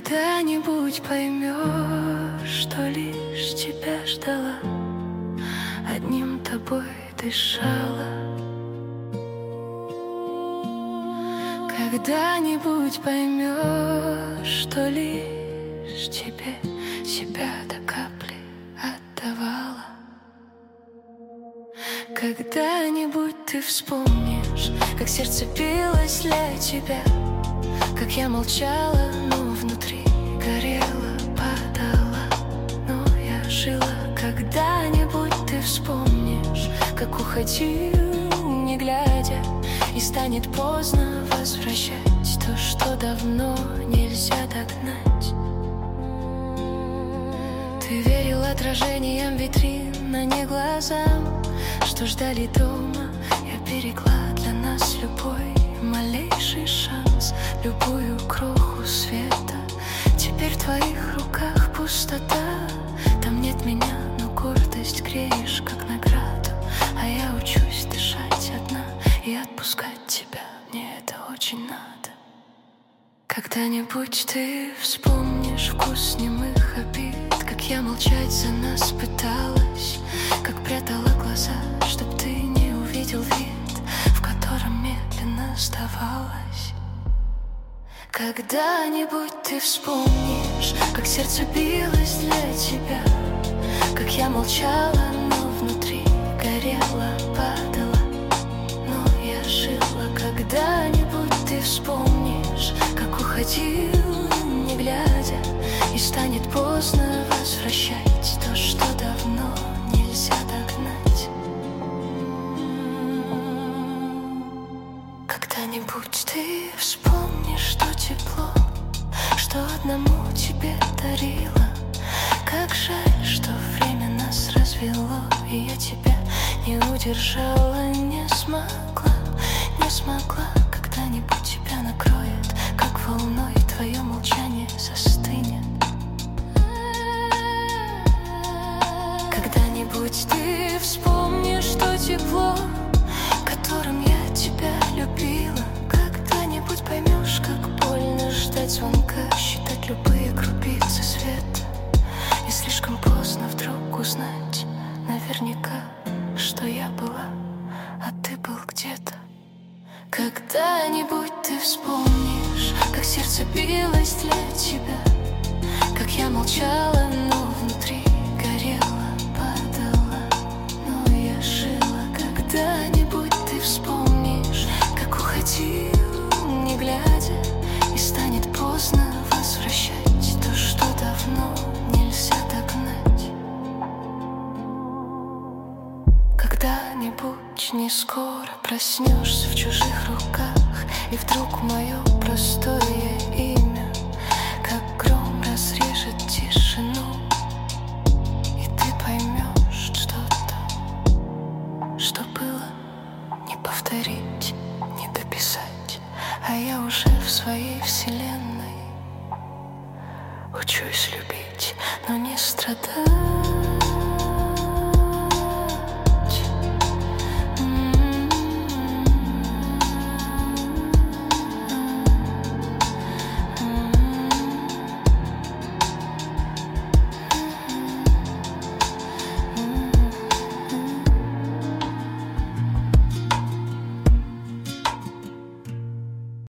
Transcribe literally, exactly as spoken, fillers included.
Когда-нибудь поймешь, что лишь тебя ждала, одним тобой дышала. Когда-нибудь поймешь, что лишь тебе себя до капли отдавала. Когда-нибудь ты вспомнишь, как сердце билось для тебя, как я молчала, но внутри горела, падала, но я жила. Когда-нибудь ты вспомнишь, как уходил, не глядя, и станет поздно возвращать то, что давно нельзя догнать. Ты верил отражениям витрин, а не глазам, что ждали дома. Я берегла для нас любой малейший шанс, любую кроху света. Теперь в твоих руках пустота, там нет меня, но гордость греешь, как награду. А я учусь дышать одна и отпускать тебя, мне это очень надо. Когда-нибудь ты вспомнишь вкус немых обид, как я молчать за нас пыталась, как прятала глаза, чтоб ты не увидел вид, в котором медленно сдавалась. Когда-нибудь ты вспомнишь, как сердце билось для тебя, как я молчала, но внутри горела, падала, но я жила. Когда-нибудь ты вспомнишь, как уходил, не глядя, и станет поздно возвращать то, что давно нельзя догнать. Когда-нибудь ты вспомнишь, что тепло, что одному тебе дарила. Как жаль, что время нас развело, и я тебя не удержала, не смогла, не смогла. Когда-нибудь тебя накроет, как волной твое молчание застынет. Когда-нибудь ты вспомнишь, что тепло, которым я тебя любила. Когда-нибудь поймешь, как больно ждать звонка, считать любые крупицы света, и слишком поздно вдруг узнать наверняка, что я была, а ты был где-то. Когда-нибудь ты вспомнишь, как сердце билось для тебя, как я молчала, но внутри горела, падала, но я жила. Когда-нибудь ты вспомнишь, как уходил, не глядя, и станет поздно возвращать то, что давно нельзя догнать. Когда-нибудь не скоро проснешься в чужих руках, и вдруг мое простое имя, как гром, разрежет тишину, и ты поймешь что-то, что было не повторить, не дописать. А я уже в своей вселенной учусь любить, но не страдать.